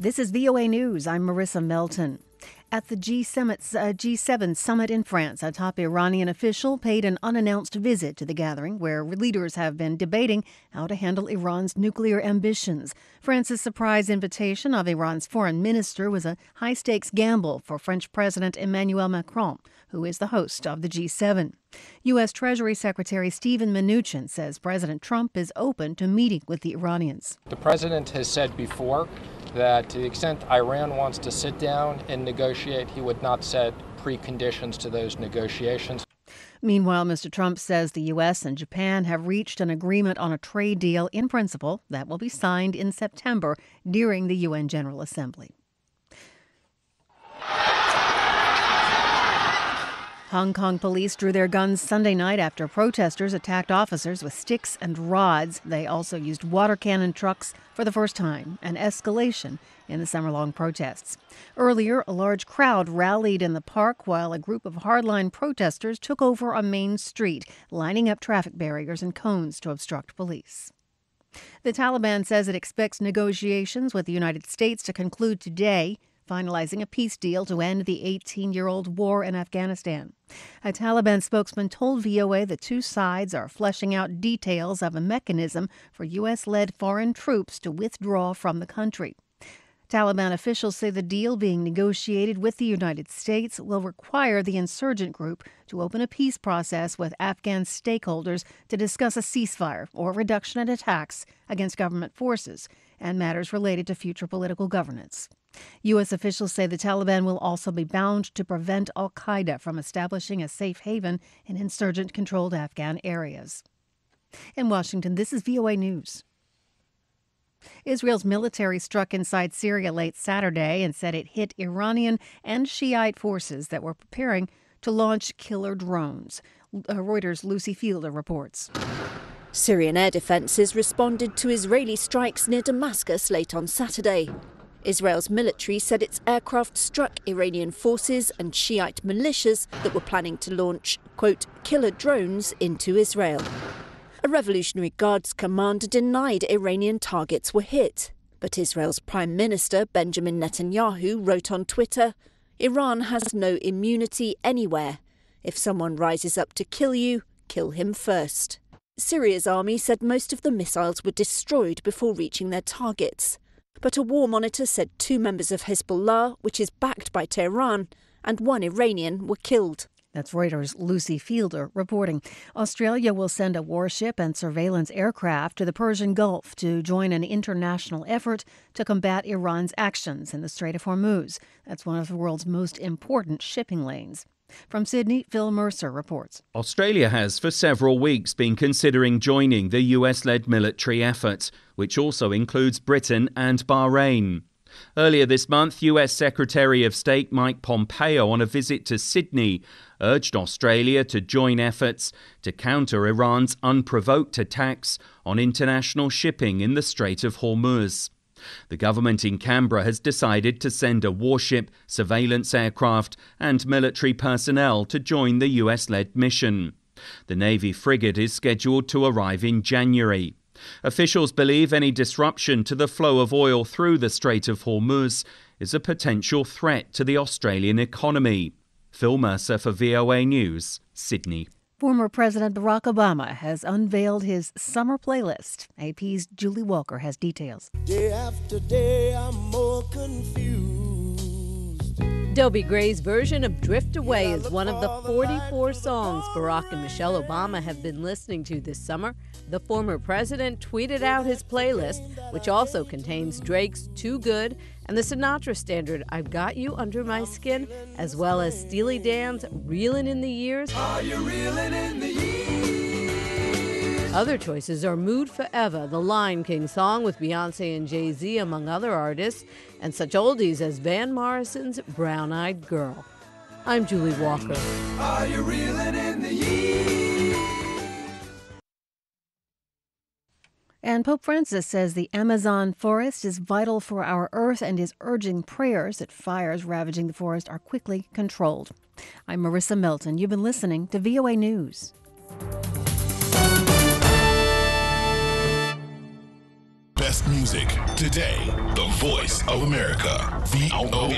This is VOA News. I'm Marissa Melton. At the G7 summit in France, a top Iranian official paid an unannounced visit to the gathering, where leaders have been debating how to handle Iran's nuclear ambitions. France's surprise invitation of Iran's foreign minister was a high-stakes gamble for French President Emmanuel Macron, who is the host of the G7. U.S. Treasury Secretary Steven Mnuchin says President Trump is open to meeting with the Iranians. The president has said before that to the extent Iran wants to sit down and negotiate, he would not set preconditions to those negotiations. Meanwhile, Mr. Trump says the U.S. and Japan have reached an agreement on a trade deal in principle that will be signed in September during the UN General Assembly. Hong Kong police drew their guns Sunday night after protesters attacked officers with sticks and rods. They also used water cannon trucks for the first time, an escalation in the summer-long protests. Earlier, a large crowd rallied in the park while a group of hardline protesters took over a main street, lining up traffic barriers and cones to obstruct police. The Taliban says it expects negotiations with the United States to conclude today, finalizing a peace deal to end the 18-year-old war in Afghanistan. A Taliban spokesman told VOA the two sides are fleshing out details of a mechanism for U.S.-led foreign troops to withdraw from the country. Taliban officials say the deal being negotiated with the United States will require the insurgent group to open a peace process with Afghan stakeholders to discuss a ceasefire or reduction in attacks against government forces and matters related to future political governance. U.S. officials say the Taliban will also be bound to prevent al-Qaeda from establishing a safe haven in insurgent-controlled Afghan areas. In Washington, this is VOA News. Israel's military struck inside Syria late Saturday and said it hit Iranian and Shiite forces that were preparing to launch killer drones. Reuters' Lucy Fielder reports. Syrian air defences responded to Israeli strikes near Damascus late on Saturday. Israel's military said its aircraft struck Iranian forces and Shiite militias that were planning to launch, quote, killer drones into Israel. A Revolutionary Guards commander denied Iranian targets were hit. But Israel's Prime Minister Benjamin Netanyahu wrote on Twitter, Iran has no immunity anywhere. If someone rises up to kill you, kill him first. Syria's army said most of the missiles were destroyed before reaching their targets. But a war monitor said 2 members of Hezbollah, which is backed by Tehran, and 1 Iranian were killed. That's Reuters' Lucy Fielder reporting. Australia will send a warship and surveillance aircraft to the Persian Gulf to join an international effort to combat Iran's actions in the Strait of Hormuz. That's one of the world's most important shipping lanes. From Sydney, Phil Mercer reports. Australia has for several weeks been considering joining the US-led military effort, which also includes Britain and Bahrain. Earlier this month, US Secretary of State Mike Pompeo, on a visit to Sydney, urged Australia to join efforts to counter Iran's unprovoked attacks on international shipping in the Strait of Hormuz. The government in Canberra has decided to send a warship, surveillance aircraft and military personnel to join the US-led mission. The Navy frigate is scheduled to arrive in January. Officials believe any disruption to the flow of oil through the Strait of Hormuz is a potential threat to the Australian economy. Phil Mercer for VOA News, Sydney. Former President Barack Obama has unveiled his summer playlist. AP's Julie Walker has details. Day after day, I'm more confused. Dobie Gray's version of Drift Away is one of the 44 songs Barack and Michelle Obama have been listening to this summer. The former president tweeted out his playlist, which also contains Drake's Too Good and the Sinatra standard I've Got You Under My Skin, as well as Steely Dan's Reelin' in the Years. Are you reeling in the years? Other choices are Mood Forever, the Lion King song with Beyonce and Jay-Z, among other artists, and such oldies as Van Morrison's Brown Eyed Girl. I'm Julie Walker. Are you reeling in the years? And Pope Francis says the Amazon forest is vital for our earth and is urging prayers that fires ravaging the forest are quickly controlled. I'm Marissa Melton. You've been listening to VOA News. Best best music today. The voice of America. VOA.